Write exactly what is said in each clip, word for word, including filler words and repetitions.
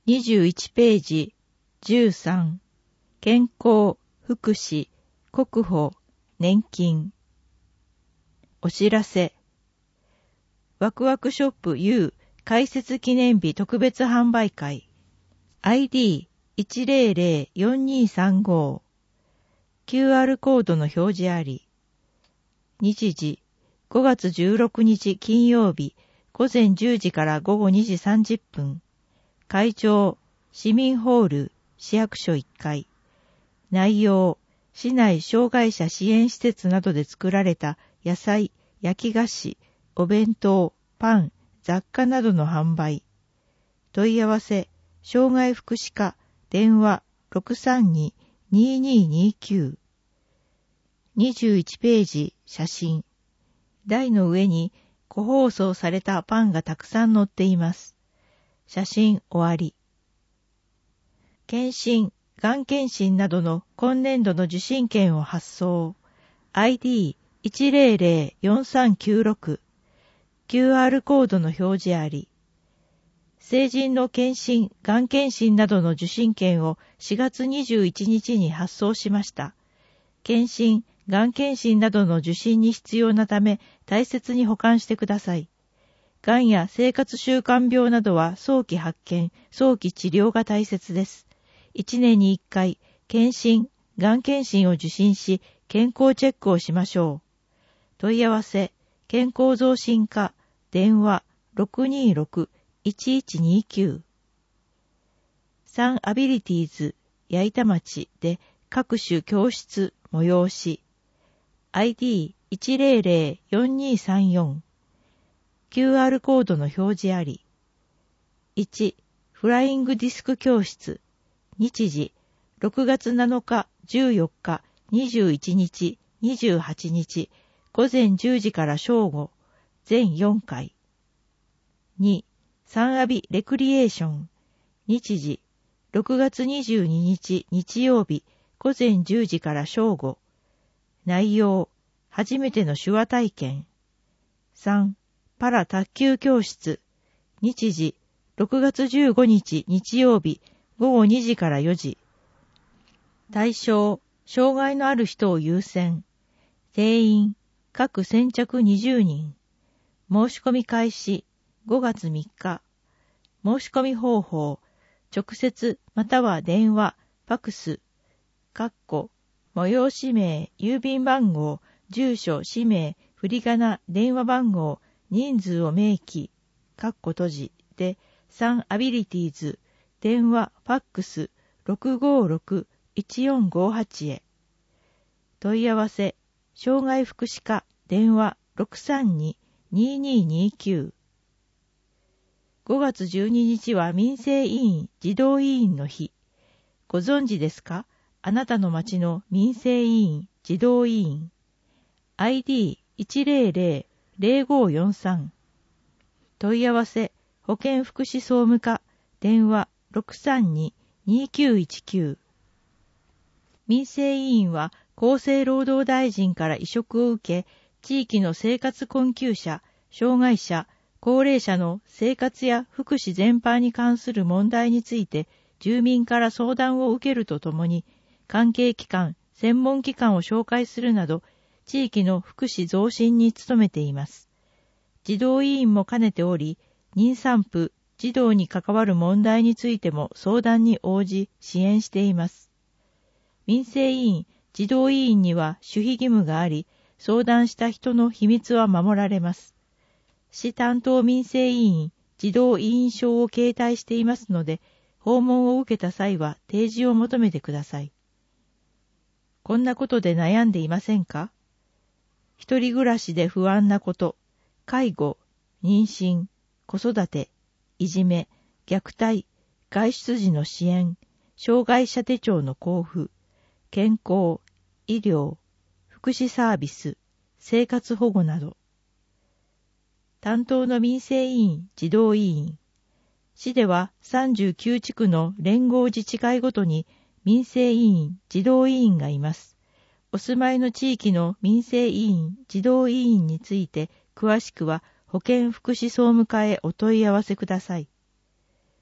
にじゅういちページじゅうさん、健康、福祉、国保、年金。お知らせ。ワクワクショップ U 開設記念日特別販売会。アイディーいちまるまるよんにさんご。キューアール コードの表示あり。日時、ごがつじゅうろくにち金曜日、午前じゅうじから午後にじさんじゅっぷん。会場、市民ホール、市役所いっかい。内容、市内障害者支援施設などで作られた野菜、焼き菓子、お弁当、パン、雑貨などの販売。問い合わせ、障害福祉課、電話 ろくさんに にーにーにーきゅう。にじゅういちページ、写真。台の上に個包装されたパンがたくさん載っています。写真終わり。検診、がん検診などの今年度の受診券を発送。アイディーいちまるまるよんさんきゅうろく。キューアール コードの表示あり。成人の検診、がん検診などの受診券をしがつにじゅういちにちに発送しました。検診、がん検診などの受診に必要なため大切に保管してください。がんや生活習慣病などは早期発見、早期治療が大切です。いちねんにいっかい、検診、がん検診を受診し、健康チェックをしましょう。問い合わせ、健康増進課、電話 ろくにーろく いちいちにーきゅう。サンアビリティーズ、矢板町で各種教室、催し。アイディーいちまるまるよんにーさんよん。キューアール コードの表示あり。いち. フライングディスク教室。日時、ろくがつなのか、じゅうよっか、にじゅういちにち、にじゅうはちにち、午前じゅうじから正午、全よんかい。に. サンアビレクリエーション。日時、ろくがつにじゅうににち日曜日、午前じゅうじから正午。内容、初めての手話体験。さん. パラ卓球教室。日時、ろくがつじゅうごにち日曜日、ごごにじからよじ。対象、障害のある人を優先。定員、各先着にじゅうにん。申し込み開始、ごがつみっか。申し込み方法、直接または電話、ファクス、かっこ、催し名、郵便番号、住所、氏名、振り仮名、電話番号、人数を明記、かっこ閉じで、サンアビリティーズ、電話、ファックス、ろくごろく いちよんごはち へ。問い合わせ、障害福祉課、電話 ろくさんに にーにーにーきゅう。ごがつじゅうににちは民生委員児童委員の日。ご存知ですか？あなたの町の民生委員児童委員。アイディーいちまるまるまるごよんさん。問い合わせ、保健福祉総務課、電話 ろくさんに にーきゅういちきゅう。民生委員は厚生労働大臣から委嘱を受け、地域の生活困窮者、障害者、高齢者の生活や福祉全般に関する問題について住民から相談を受けるとともに、関係機関、専門機関を紹介するなど、地域の福祉増進に努めています。児童委員も兼ねており、妊産婦、児童に関わる問題についても相談に応じ支援しています。民生委員、児童委員には守秘義務があり、相談した人の秘密は守られます。市担当民生委員、児童委員証を携帯していますので、訪問を受けた際は提示を求めてください。こんなことで悩んでいませんか？一人暮らしで不安なこと、介護、妊娠、子育て、いじめ、虐待、外出時の支援、障害者手帳の交付、健康、医療、福祉サービス、生活保護など。担当の民生委員、児童委員。市ではさんじゅうきゅうちくの連合自治会ごとに民生委員、児童委員がいます。お住まいの地域の民生委員、児童委員について詳しくは保健福祉総務課へお問い合わせください。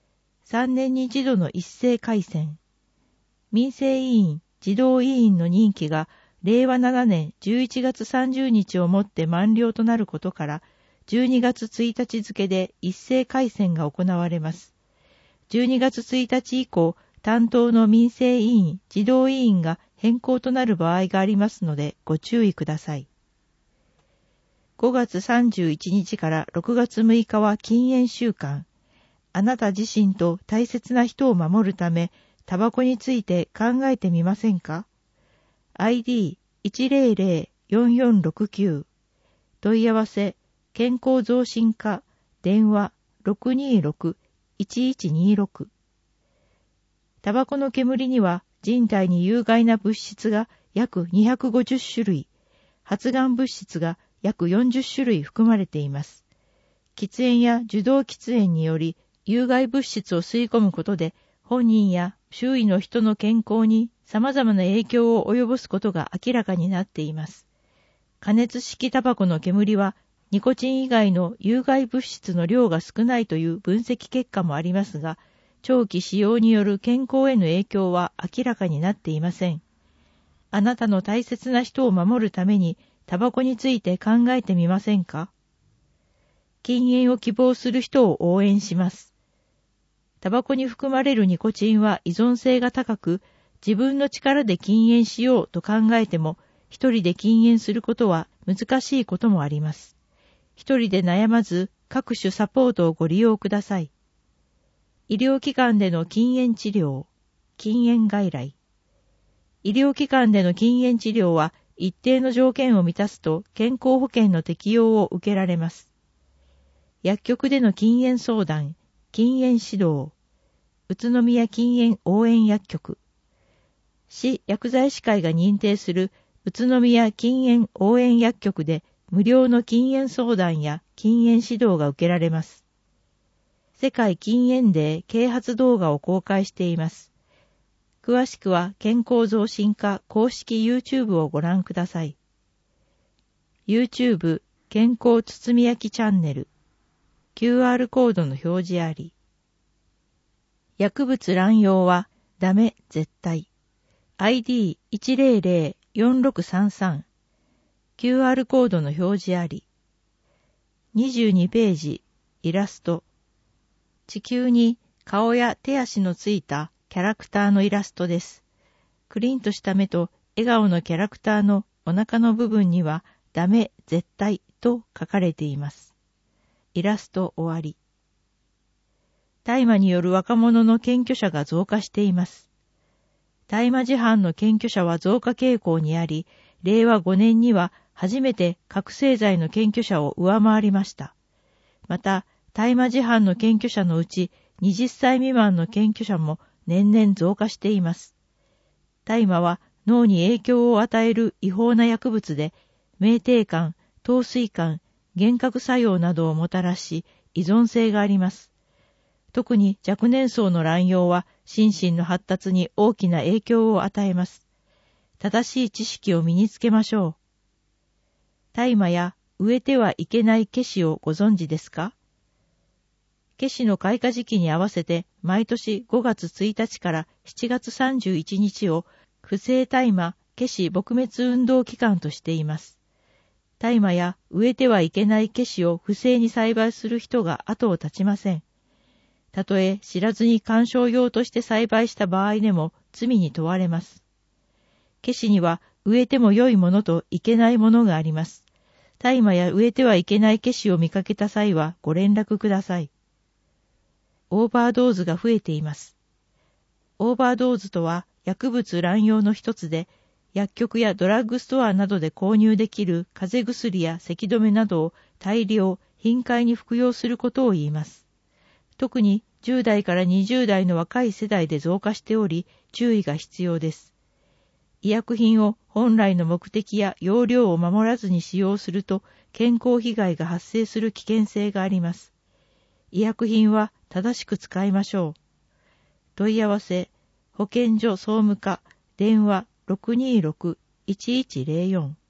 さんねんに一度の一斉改選。民生委員、児童委員の任期がれいわななねんじゅういちがつさんじゅうにちをもって満了となることから、じゅうにがつついたち付で一斉改選が行われます。じゅうにがつついたち以降、担当の民生委員、児童委員が変更となる場合がありますのでご注意ください。ごがつさんじゅういちにちからろくがつむいかは禁煙週間。あなた自身と大切な人を守るため、タバコについて考えてみませんか？ アイディーいちゼロゼロよんよんろくきゅう 問い合わせ健康増進課電話 ろくにろくいちいちにろく。タバコの煙には人体に有害な物質が約にひゃくごじゅっしゅるい、発がん物質が約よんじゅっしゅるい含まれています。喫煙や受動喫煙により有害物質を吸い込むことで本人や周囲の人の健康に様々な影響を及ぼすことが明らかになっています。加熱式タバコの煙はニコチン以外の有害物質の量が少ないという分析結果もありますが、長期使用による健康への影響は明らかになっていません。あなたの大切な人を守るためにタバコについて考えてみませんか？禁煙を希望する人を応援します。タバコに含まれるニコチンは依存性が高く、自分の力で禁煙しようと考えても、一人で禁煙することは難しいこともあります。一人で悩まず、各種サポートをご利用ください。医療機関での禁煙治療、禁煙外来。医療機関での禁煙治療は、一定の条件を満たすと健康保険の適用を受けられます。薬局での禁煙相談、禁煙指導、宇都宮禁煙応援薬局、市薬剤師会が認定する宇都宮禁煙応援薬局で無料の禁煙相談や禁煙指導が受けられます。世界禁煙デー啓発動画を公開しています。詳しくは健康増進課公式 YouTube をご覧ください。YouTube 健康包み焼きチャンネル。キューアール コードの表示あり。薬物乱用はダメ絶対。アイディーいちゼロゼロよんろくさんさん。キューアール コードの表示あり。にじゅうにページ、イラスト。地球に顔や手足のついたキャラクターのイラストです。クリンとした目と笑顔のキャラクターのお腹の部分にはダメ絶対と書かれています。イラスト終わり。大麻による若者の検挙者が増加しています。大麻事犯の検挙者は増加傾向にあり、れいわごねんには初めて覚醒剤の検挙者を上回りました。また、大麻事犯の検挙者のうちはたち未満の検挙者も年々増加しています。大麻は脳に影響を与える違法な薬物で、酩酊感、陶酔感、幻覚作用などをもたらし、依存性があります。特に若年層の乱用は心身の発達に大きな影響を与えます。正しい知識を身につけましょう。大麻や植えてはいけないケシをご存知ですか？ケシの開花時期に合わせて毎年ごがつついたちからしちがつさんじゅういちにちを不正大麻ケシ撲滅運動期間としています。大麻や植えてはいけないケシを不正に栽培する人が後を絶ちません。たとえ知らずに観賞用として栽培した場合でも罪に問われます。ケシには植えても良いものといけないものがあります。大麻や植えてはいけないケシを見かけた際はご連絡ください。オーバードーズが増えています。オーバードーズとは薬物乱用の一つで、薬局やドラッグストアなどで購入できる風邪薬や咳止めなどを大量、頻回に服用することを言います。特にじゅうだいからにじゅうだいの若い世代で増加しており、注意が必要です。医薬品を本来の目的や用量を守らずに使用すると健康被害が発生する危険性があります。医薬品は正しく使いましょう。問い合わせ、保健所総務課、電話 ろくにろくいちいちゼロよん。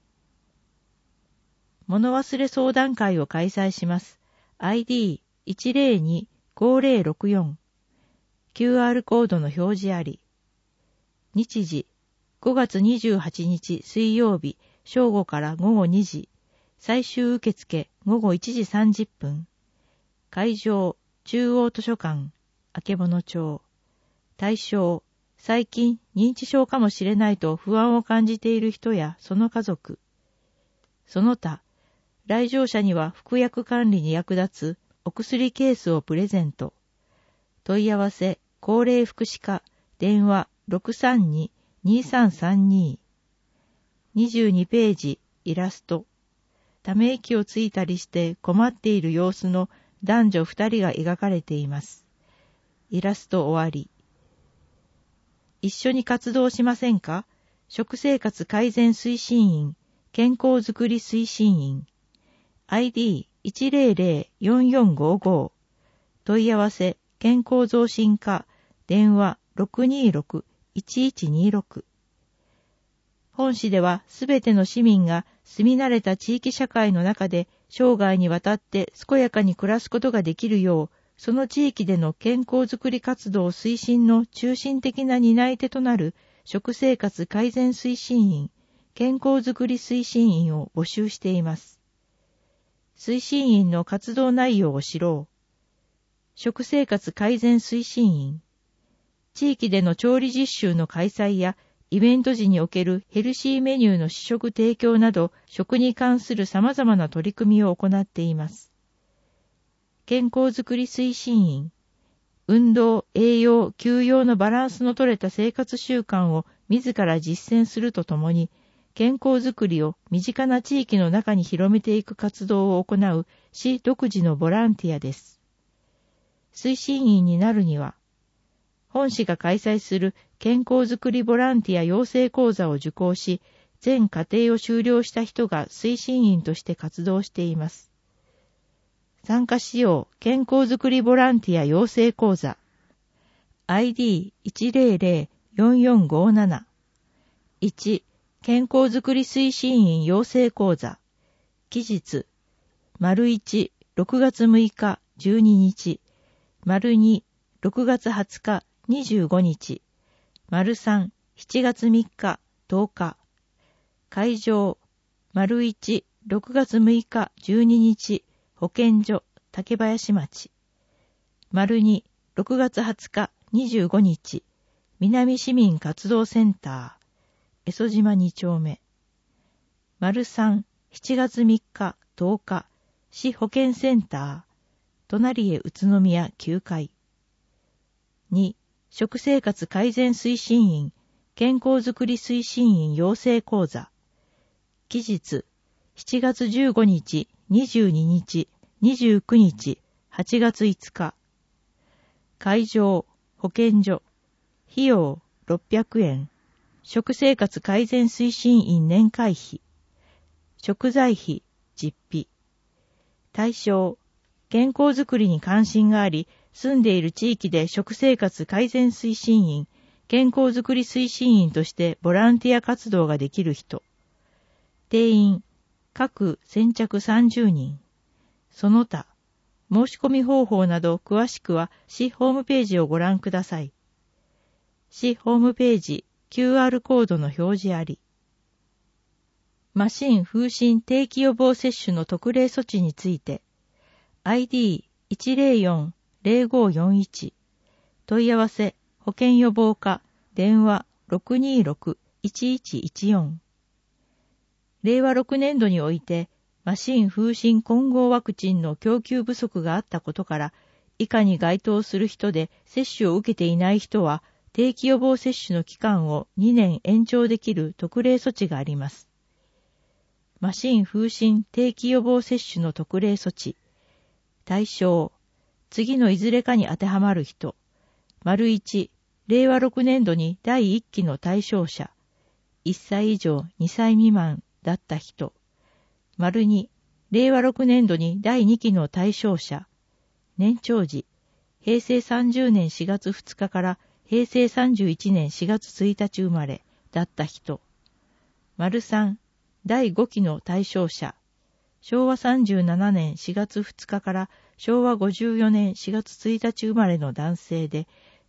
物忘れ相談会を開催します。アイディーいちゼロにごゼロろくよん。 キューアール コードの表示あり。日時、ごがつにじゅうはちにち水曜日、正午からごごにじ。最終受付、ごごいちじさんじゅっぷん。会場、中央図書館、曙町。対象、最近認知症かもしれないと不安を感じている人やその家族。その他、来場者には服薬管理に役立つお薬ケースをプレゼント。問い合わせ、高齢福祉課、電話 ろくさんに にさんさんに。にじゅうにページ、イラスト。ため息をついたりして困っている様子の男女二人が描かれています。イラスト終わり。一緒に活動しませんか？食生活改善推進員、健康づくり推進員。アイディーいちゼロゼロよんよんごご。問い合わせ、健康増進課、電話 ろくにろく いちいちにろく。本市ではすべての市民が住み慣れた地域社会の中で生涯にわたって健やかに暮らすことができるよう、その地域での健康づくり活動推進の中心的な担い手となる食生活改善推進員、健康づくり推進員を募集しています。推進員の活動内容を知ろう。食生活改善推進員。地域での調理実習の開催やイベント時におけるヘルシーメニューの試食提供など、食に関する様々な取り組みを行っています。健康づくり推進員。運動、栄養、休養のバランスの取れた生活習慣を自ら実践するとともに、健康づくりを身近な地域の中に広めていく活動を行う市独自のボランティアです。推進員になるには、本市が開催する健康づくりボランティア養成講座を受講し、全課程を修了した人が推進員として活動しています。参加しよう健康づくりボランティア養成講座 アイディーいちゼロゼロよんよんごなな。いち健康づくり推進員養成講座。期日、丸いち、ろくがつむいか、じゅうににち。丸に、ろくがつはつか、にじゅうごにち。丸さん、しちがつみっか、とおか。会場、丸いち、ろくがつむいか、じゅうににち。保健所、竹林町。丸に、ろくがつはつか、にじゅうごにち。南市民活動センター。江曽島にちょうめ。丸さん、しちがつみっか、とおか、市保健センター、隣へ宇都宮きゅうかい。に、食生活改善推進員、健康づくり推進員養成講座。期日、しちがつじゅうごにち、にじゅうににち、にじゅうくにち、はちがついつか。会場、保健所。費用、ろっぴゃくえん。食生活改善推進員年会費。食材費、実費。対象、健康づくりに関心があり、住んでいる地域で食生活改善推進員、健康づくり推進員としてボランティア活動ができる人。定員、各先着さんじゅうにん。その他、申し込み方法など詳しくは市ホームページをご覧ください。市ホームページ、キューアール コードの表示あり。麻疹風疹定期予防接種の特例措置について、アイディーいちゼロよん ゼロごよんいち。問い合わせ、保健予防課、電話 ろくにろく いちいちいちよん。れいわろくねんどにおいて、麻疹風疹混合ワクチンの供給不足があったことから、以下に該当する人で接種を受けていない人は、定期予防接種の期間をにねん延長できる特例措置があります。麻疹風疹定期予防接種の特例措置。対象、次のいずれかに当てはまる人。丸いち、れいわろくねんどにだいいっきの対象者。いっさい以上にさい未満だった人。丸に、れいわろくねんどにだいにきの対象者。年長時、へいせいさんじゅうねんしがつふつかからへいせいさんじゅういちねんしがつついたち生まれだった人。丸さん、だいごきの対象者。しょうわさんじゅうななねんしがつふつかからしょうわごじゅうよねんしがつついたち生まれの男性で、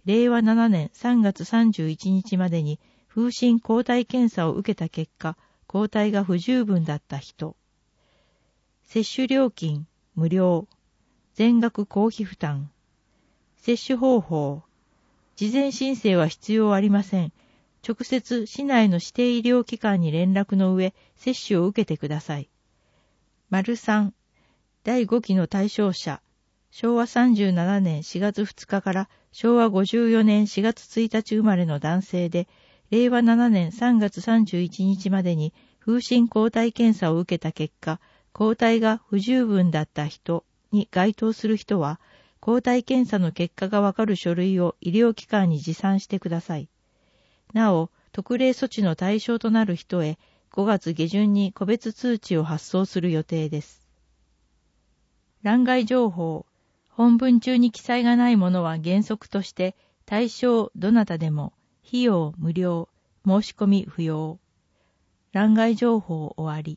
れいわななねんさんがつさんじゅういちにちまでに風疹抗体検査を受けた結果、抗体が不十分だった人。接種料金無料。全額公費負担。接種方法。事前申請は必要ありません。直接市内の指定医療機関に連絡の上、接種を受けてください。丸さん、だいごきの対象者。しょうわさんじゅうななねんしがつふつかからしょうわごじゅうよねんしがつついたち生まれの男性で、れいわななねんさんがつさんじゅういちにちまでに風疹抗体検査を受けた結果、抗体が不十分だった人に該当する人は、抗体検査の結果がわかる書類を医療機関に持参してください。なお、特例措置の対象となる人へごがつげじゅんに個別通知を発送する予定です。欄外情報。本文中に記載がないものは原則として対象どなたでも費用無料、申し込み不要。欄外情報終わり。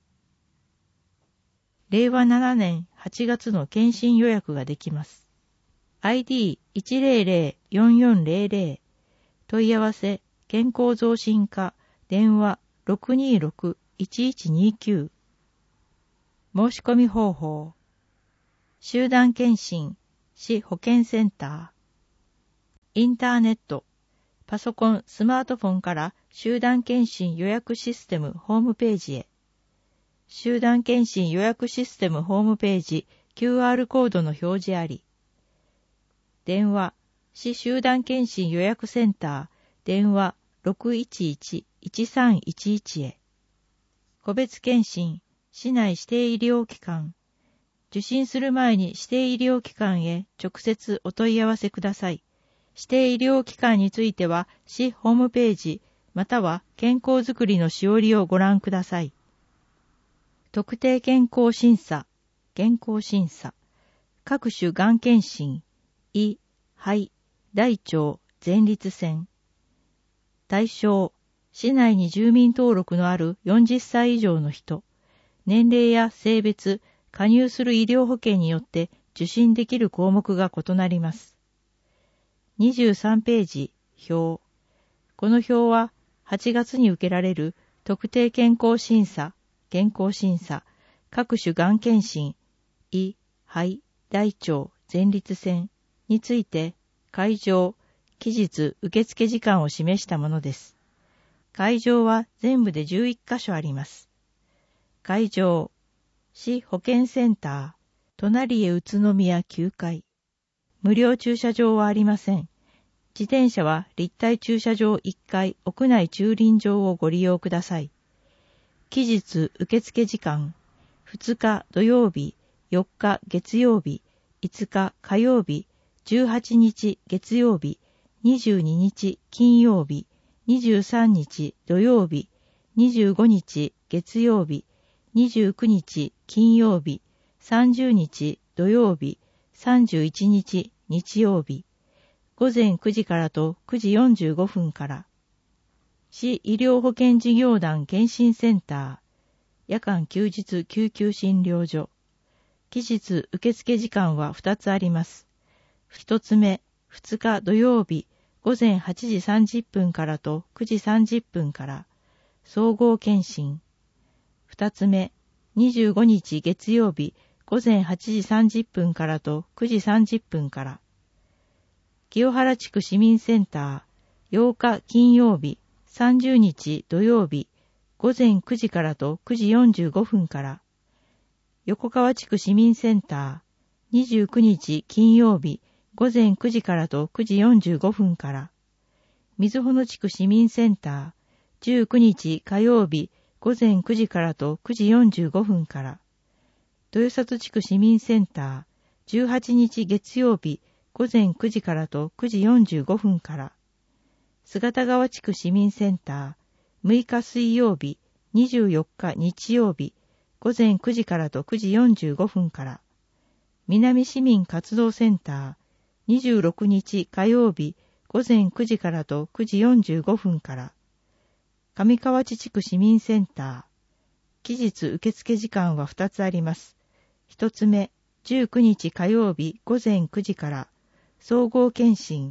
れいわななねんはちがつの検診予約ができます。アイディーいちぜろぜろよんよんぜろぜろ 問い合わせ健康増進課電話 ろくにーろくいちいちにきゅう 申し込み方法集団検診市保健センターインターネットパソコンスマートフォンから集団検診予約システムホームページへ集団検診予約システムホームページ キューアール コードの表示あり電話市集団検診予約センター電話 ろくいちいちいちさんいちいち へ個別検診市内指定医療機関受診する前に指定医療機関へ直接お問い合わせください。指定医療機関については市ホームページまたは健康づくりのしおりをご覧ください。特定健康審査、健康審査、各種がん検診、胃、肺、大腸、前立腺。対象、市内に住民登録のあるよんじゅっさい以上の人、年齢や性別、加入する医療保険によって受診できる項目が異なります。にじゅうさんページ、表。この表ははちがつに受けられる特定健康審査、健康審査、各種がん検診、胃、肺、大腸、前立腺について会場、期日、受付時間を示したものです。会場は全部でじゅういっかしょあります。会場、市保健センター、隣へ宇都宮きゅうかい。無料駐車場はありません。自転車は立体駐車場いっかい屋内駐輪場をご利用ください。期日受付時間、ふつか土曜日、よっか月曜日、いつか火曜日、じゅうはちにち月曜日、にじゅうににち金曜日、にじゅうさんにち土曜日、にじゅうごにち月曜日、にじゅうくにち金曜日、さんじゅうにち土曜日、さんじゅういちにち日曜日、ごぜんくじからとくじよんじゅうごふんから、市医療保険事業団検診センター、夜間休日救急診療所、期日受付時間はふたつあります。ひとつめ、ふつか土曜日、ごぜんはちじさんじゅっぷんからとくじさんじゅっぷんから、総合検診。二つ目、にじゅうごにち月曜日、ごぜんはちじさんじゅっぷんからとくじさんじゅっぷんから。清原地区市民センター、ようか金曜日、さんじゅうにち土曜日、ごぜんくじからとくじよんじゅうごふんから。横川地区市民センター、にじゅうくにち金曜日、ごぜんくじからとくじよんじゅうごふんから。瑞穂野地区市民センター、じゅうくにち火曜日、ごぜんくじからとくじよんじゅうごふんから。豊里地区市民センター、じゅうはちにち月曜日、ごぜんくじからとくじよんじゅうごふんから。姿川地区市民センター、むいか水曜日、にじゅうよっか日曜日、ごぜんくじからとくじよんじゅうごふんから。南市民活動センター、にじゅうろくにち火曜日、ごぜんくじからとくじよんじゅうごふんから。上河内地区市民センター。期日受付時間はふたつあります。ひとつめ、じゅうくにち火曜日ごぜんくじから、総合検診。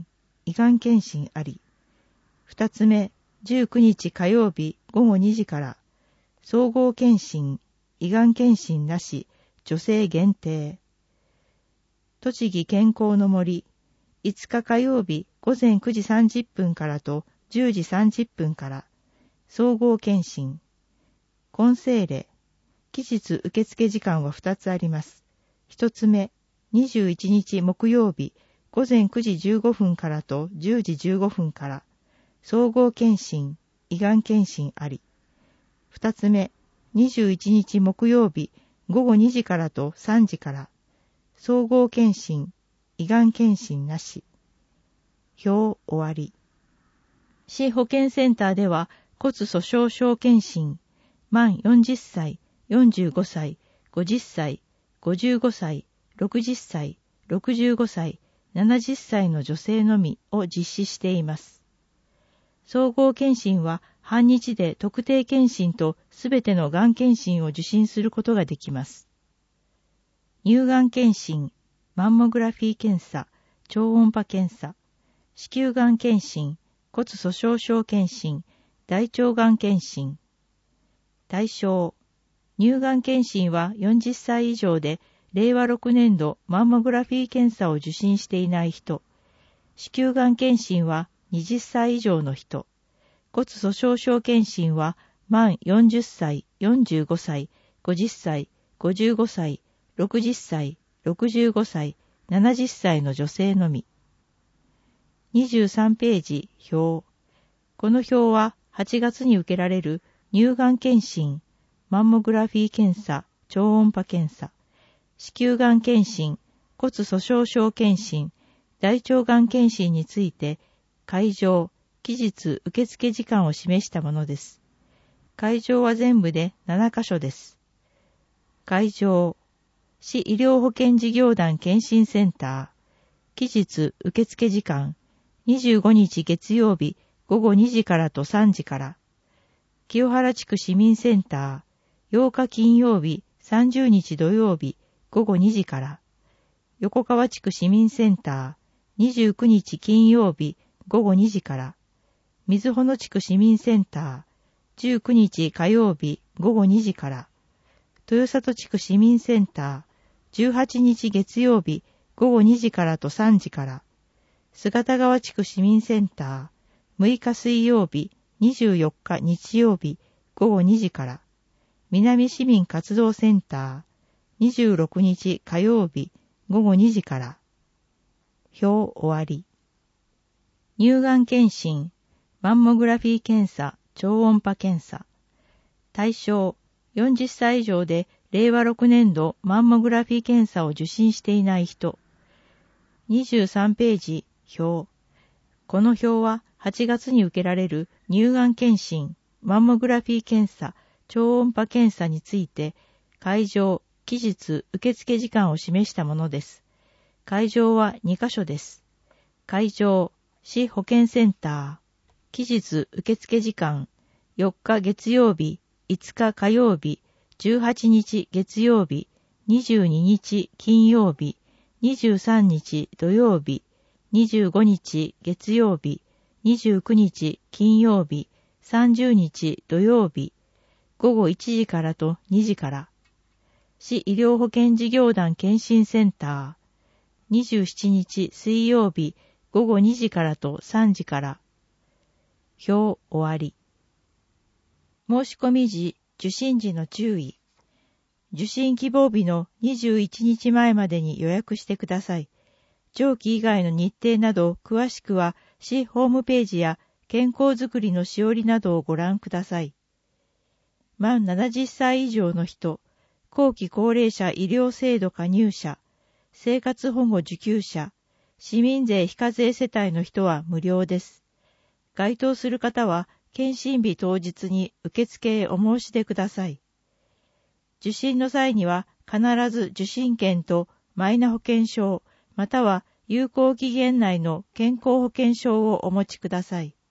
胃がん検診あり。二つ目、じゅうくにち火曜日ごごにじから、総合検診、胃がん検診なし、女性限定。栃木健康の森、いつか火曜日ごぜんくじさんじゅっぷんからとじゅうじさんじゅっぷんから、総合検診。混成例、期日受付時間はふたつあります。一つ目、にじゅういちにち木曜日ごぜんくじじゅうごふんからとじゅうじじゅうごふんから、総合検診、胃がん検診あり。二つ目、にじゅういちにち木曜日ごごにじからとさんじから、総合検診、胃がん検診なし。表終わり。市保健センターでは骨粗鬆症検診、満よんじゅっさい、よんじゅうごさい、ごじゅっさい、ごじゅうごさい、ろくじゅっさい、ろくじゅうごさい、ななじゅっさいの女性のみを実施しています。総合検診は半日で特定検診とすべてのがん検診を受診することができます。乳がん検診、マンモグラフィー検査、超音波検査、子宮がん検診、骨粗鬆症検診、大腸がん検診。対象、乳がん検診はよんじゅっさい以上で、れいわろくねんどマンモグラフィー検査を受診していない人、子宮がん検診ははたち以上の人、骨粗鬆症検診は満よんじゅっさい、よんじゅうごさい、ごじゅっさい、ごじゅうごさい、ろくじゅっさい、ろくじゅうごさい、ななじゅっさいの女性のみ。にじゅうさんページ表。この表ははちがつに受けられる乳がん検診、マンモグラフィー検査、超音波検査、子宮がん検診、骨粗鬆症検診、大腸がん検診について、会場、期日受付時間を示したものです。会場は全部でななかしょです。会場、市医療保険事業団検診センター、期日受付時間、にじゅうごにち月曜日ごごにじからとさんじから、清原地区市民センター、ようか金曜日さんじゅうにち土曜日ごごにじから、横川地区市民センター、にじゅうくにち金曜日ごごにじから、瑞穂野地区市民センター、じゅうくにち火曜日ごごにじから、豊里地区市民センター、じゅうはちにち月曜日ごごにじからとさんじから、姿川地区市民センター、むいか水曜日にじゅうよっか日曜日ごごにじから、南市民活動センター、にじゅうろくにち火曜日ごごにじから。表終わり。乳がん検診、マンモグラフィー検査、超音波検査。対象、よんじゅっさい以上でれいわろくねんどマンモグラフィー検査を受診していない人。にじゅうさんページ表。この表ははちがつに受けられる乳がん検診、マンモグラフィー検査、超音波検査について、会場、期日、受付時間を示したものです。会場はにかしょです。会場、市保健センター、期日受付時間、よっか月曜日、いつか火曜日、じゅうはちにち月曜日、にじゅうににち金曜日、にじゅうさんにち土曜日、にじゅうごにち月曜日、にじゅうくにち金曜日、さんじゅうにち土曜日、ごごいちじからとにじから、市医療保険事業団検診センター、にじゅうしちにち水曜日ごごにじからとさんじから。表終わり。申し込み時、受診時の注意。受診希望日のにじゅういちにちまえまでに予約してください。上記以外の日程など詳しくは市ホームページや健康づくりのしおりなどをご覧ください。満ななじゅっさい以上の人、後期高齢者医療制度加入者、生活保護受給者、市民税非課税世帯の人は無料です。該当する方は検診日当日に受付へお申し出ください。受診の際には必ず受診券とマイナ保険証または有効期限内の健康保険証をお持ちください。